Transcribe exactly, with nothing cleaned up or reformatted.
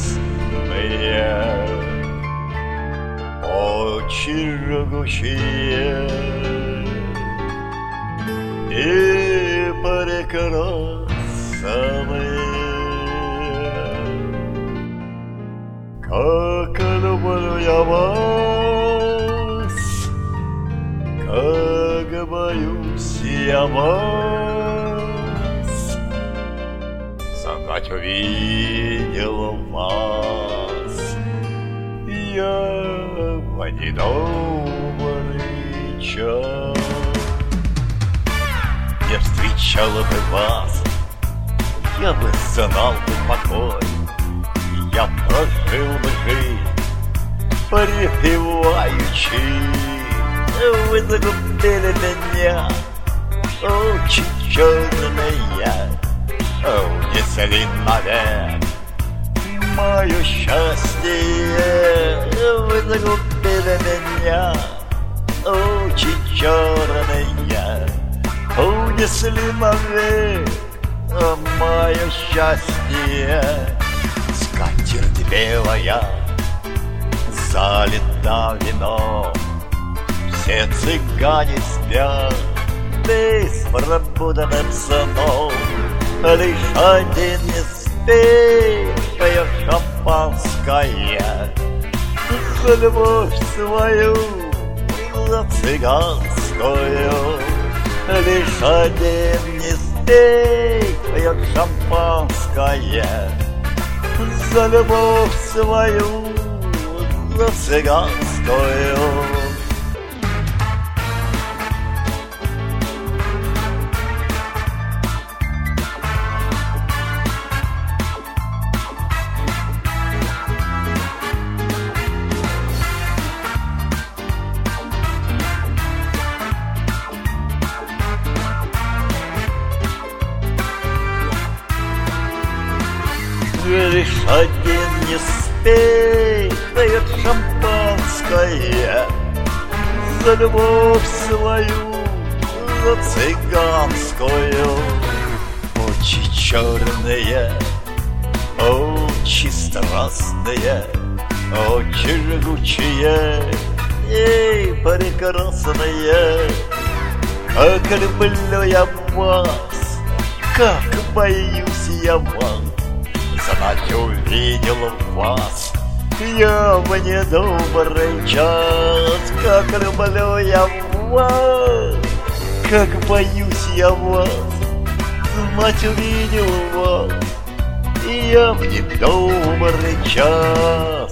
очень жгучие и прекрасные. Как люблю я вас, как боюсь я вас. Знать увидел вас я в недобрый час. Не встречала бы вас, я бы знал бы покой, я прожил бы жизнь, припеваючи. Вы загубили меня, очень черная, унесли навек мое счастье. Вы загубили меня, очень черная, унесли навек мое счастье. Скатерть белая залита вином, все цыгане спят беспробудным сном. Лишь один не спит, пьет шампанское за любовь свою, за цыганскую. Лишь один не спит, пьет шампанское за любовь свою, за цыганскую. Лишь один не спит, пьет шампанское за любовь свою, за цыганскую. Очи черные, очи страстные, очи жгучие и прекрасные. Как люблю я вас, как боюсь я вас. Знать увидел вас я в недобрый час. Как люблю я вас, как боюсь я вас. Знать увидел вас я в недобрый час.